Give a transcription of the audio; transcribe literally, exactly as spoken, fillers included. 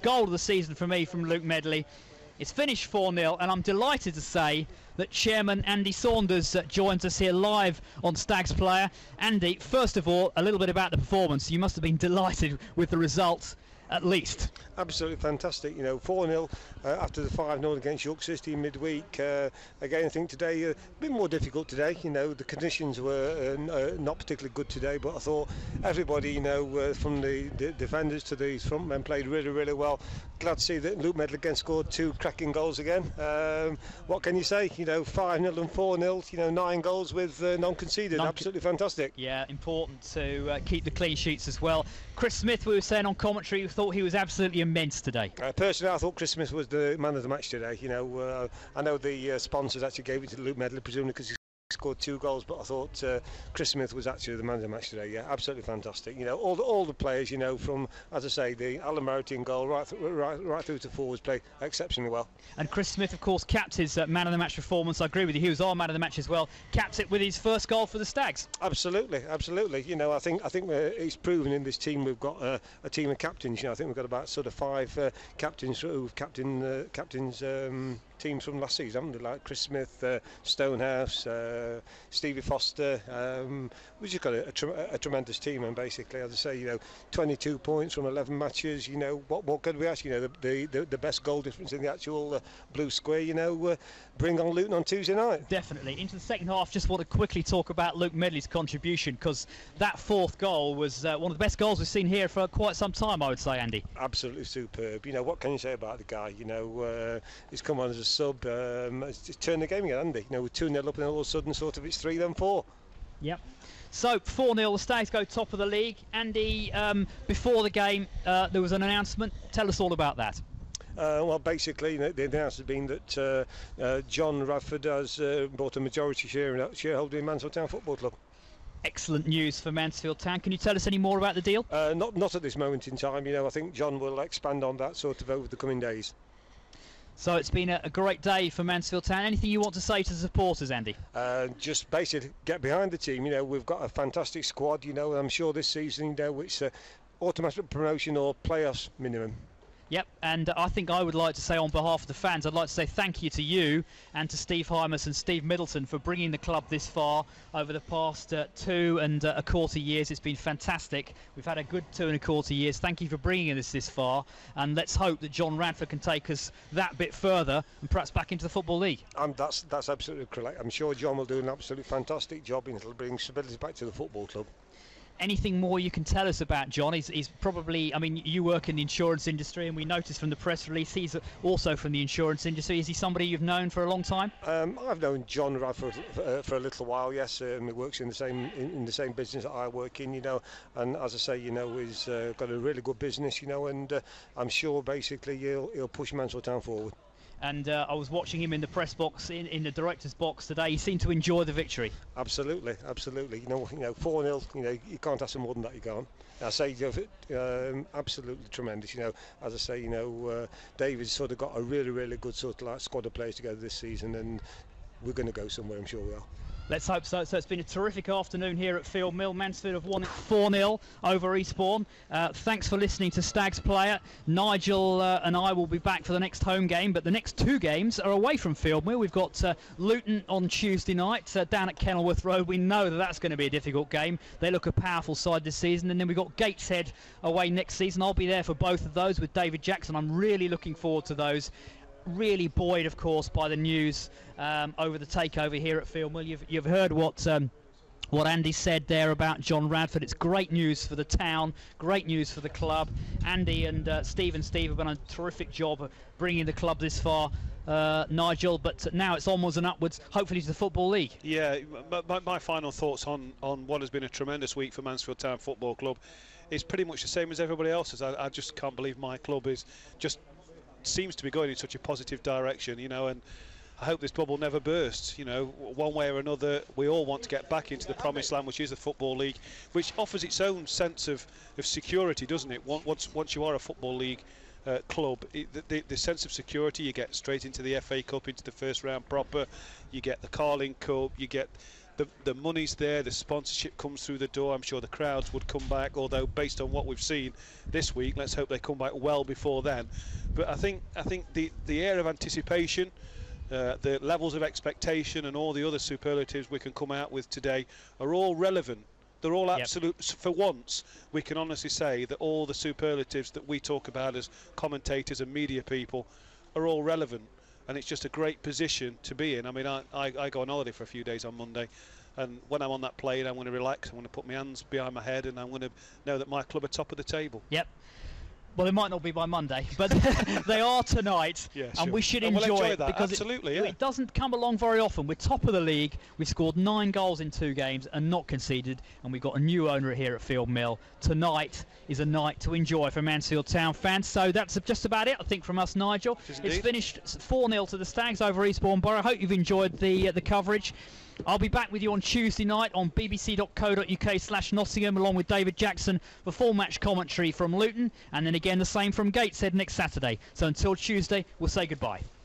goal of the season for me from Luke Medley. It's finished four nil, and I'm delighted to say that Chairman Andy Saunders uh, joins us here live on Stags Player. Andy, first of all, a little bit about the performance. You must have been delighted with the results, at least. Absolutely fantastic, you know, four nil uh, after the five nil against York City in midweek. Uh, again, I think today uh, a bit more difficult today, you know, the conditions were uh, uh, not particularly good today, but I thought everybody, you know, uh, from the, the defenders to the front men played really, really well. Glad to see that Luke Medley again scored two cracking goals again. Um, what can you say, you know, five nil and four nil, you know, nine goals with uh, non-conceded, non absolutely fantastic. Yeah, important to uh, keep the clean sheets as well. Chris Smith, we were saying on commentary, we thought he was absolutely immense today. Uh, personally, I thought Chris Smith was the man of the match today. You know, uh, I know the uh, sponsors actually gave it to Luke Medley, presumably because he scored two goals, but I thought uh, Chris Smith was actually the man of the match today. Yeah, absolutely fantastic. You know, all the all the players, you know, from, as I say, the Alan Meriton goal right, th right right through to forwards play exceptionally well. And Chris Smith, of course, capped his uh, man of the match performance. I agree with you. He was our man of the match as well. Capped it with his first goal for the Stags. Absolutely, absolutely. You know, I think I think uh, it's proven in this team we've got uh, a team of captains. You know, I think we've got about sort of five uh, captains who've captain uh, captains. Um, teams from last season, haven't they? Like Chris Smith, uh, Stonehouse, uh, Stevie Foster. Um, we've just got a, a, tre a tremendous team, and basically, as I say, you know, twenty-two points from eleven matches. You know, what what could we ask? You know, the the, the, the best goal difference in the actual uh, blue square. You know, uh, bring on Luton on Tuesday night. Definitely. Into the second half, just want to quickly talk about Luke Medley's contribution, because that fourth goal was uh, one of the best goals we've seen here for quite some time, I would say, Andy. Absolutely superb. You know, what can you say about the guy? You know, uh, he's come on as a sub, um, it's turned the game again, hasn't he? You know, we're two nil up and all of a sudden sort of it's three then four. Yep. So four nil, the Stags go top of the league. Andy, um, before the game uh, there was an announcement. Tell us all about that. Uh, well, basically, you know, the announcement has been that uh, uh, John Radford has uh, bought a majority share shareholder in Mansfield Town Football Club. Excellent news for Mansfield Town. Can you tell us any more about the deal? Uh, not, not at this moment in time. You know, I think John will expand on that sort of over the coming days. So it's been a, a great day for Mansfield Town. Anything you want to say to the supporters, Andy? Uh, just basically get behind the team. You know, we've got a fantastic squad. You know, I'm sure this season, you know, it's uh, automatic promotion or playoffs minimum. Yep, and I think I would like to say on behalf of the fans, I'd like to say thank you to you and to Steve Hymas and Steve Middleton for bringing the club this far over the past uh, two and uh, a quarter years. It's been fantastic. We've had a good two and a quarter years. Thank you for bringing us this far, and let's hope that John Radford can take us that bit further and perhaps back into the Football League. Um, that's, that's absolutely correct. I'm sure John will do an absolutely fantastic job and it'll bring stability back to the football club. Anything more you can tell us about John? He's, he's probably, I mean, you work in the insurance industry, and we noticed from the press release he's also from the insurance industry. Is he somebody you've known for a long time? Um, I've known John Radford for, uh, for a little while. Yes, um, he works in the same in, in the same business that I work in. You know, and as I say, you know, he's uh, got a really good business. You know, and uh, I'm sure basically he'll he'll push Mansfield Town forward. And uh, I was watching him in the press box, in, in the director's box today. He seemed to enjoy the victory. Absolutely, absolutely. You know, you know, four nil. You know, you can't ask for more than that. You can't. I say, you know, um, absolutely tremendous. You know, as I say, you know, uh, David's sort of got a really, really good sort of like squad of players together this season, and we're going to go somewhere. I'm sure we are. Let's hope so. So it's been a terrific afternoon here at Field Mill. Mansfield have won it four nil over Eastbourne. Uh, thanks for listening to Stags Player. Nigel uh, and I will be back for the next home game, but the next two games are away from Field Mill. We've got uh, Luton on Tuesday night uh, down at Kenilworth Road. We know that that's going to be a difficult game. They look a powerful side this season. And then we've got Gateshead away next season. I'll be there for both of those with David Jackson. I'm really looking forward to those. Really buoyed, of course, by the news um, over the takeover here at Field Mill. You've, you've heard what um, what Andy said there about John Radford. It's great news for the town, great news for the club. Andy and uh, Steve and Steve have done a terrific job of bringing the club this far, uh, Nigel, but now it's onwards and upwards, hopefully to the Football League. Yeah, my, my final thoughts on, on what has been a tremendous week for Mansfield Town Football Club is pretty much the same as everybody else's. I, I just can't believe my club is just seems to be going in such a positive direction, you know, and I hope this bubble never bursts. You know, one way or another, we all want to get back into the promised land, which is the Football League, which offers its own sense of, of security, doesn't it? Once once you are a Football League uh, club, it, the, the sense of security, you get straight into the F A Cup, into the first round proper, you get the Carling Cup, you get the, the money's there, the sponsorship comes through the door. I'm sure the crowds would come back, although based on what we've seen this week, let's hope they come back well before then. But I think I think the, the air of anticipation, uh, the levels of expectation and all the other superlatives we can come out with today are all relevant. They're all absolute. Yep. For once, we can honestly say that all the superlatives that we talk about as commentators and media people are all relevant, and it's just a great position to be in. I mean, I, I, I go on holiday for a few days on Monday, and when I'm on that plane, I'm going to relax. I'm going to put my hands behind my head, and I'm going to know that my club are top of the table. Yep. Well, it might not be by Monday, but they are tonight, yeah, and sure. we should and enjoy, we'll enjoy it that. because Absolutely, it, yeah. it doesn't come along very often. We're top of the league. We've scored nine goals in two games and not conceded, and we've got a new owner here at Field Mill. Tonight is a night to enjoy for Mansfield Town fans. So that's just about it, I think, from us, Nigel. It it's finished four nil to the Stags over Eastbourne Borough. I hope you've enjoyed the uh, the coverage. I'll be back with you on Tuesday night on bbc.co.uk slash Nottingham, along with David Jackson for full match commentary from Luton, and then again the same from Gateshead next Saturday. So until Tuesday, we'll say goodbye.